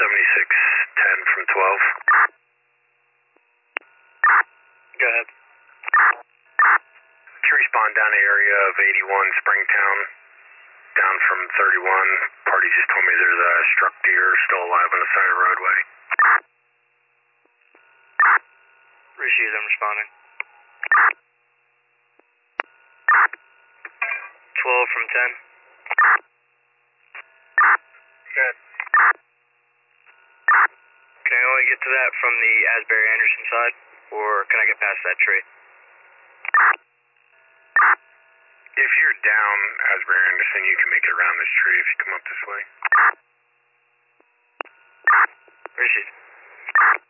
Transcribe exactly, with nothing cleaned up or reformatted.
seventy-six ten from twelve. Go ahead. Tree spawn down the area of eighty-one Springtown, down from thirty-one. Party just told me there's a struck deer still alive on the side of the roadway. Receive, I'm responding. twelve from ten. Good. Can I only get to that from the Asbury Anderson side, or can I get past that tree? If you're down Asbury Anderson, you can make it around this tree if you come up this way. Receive.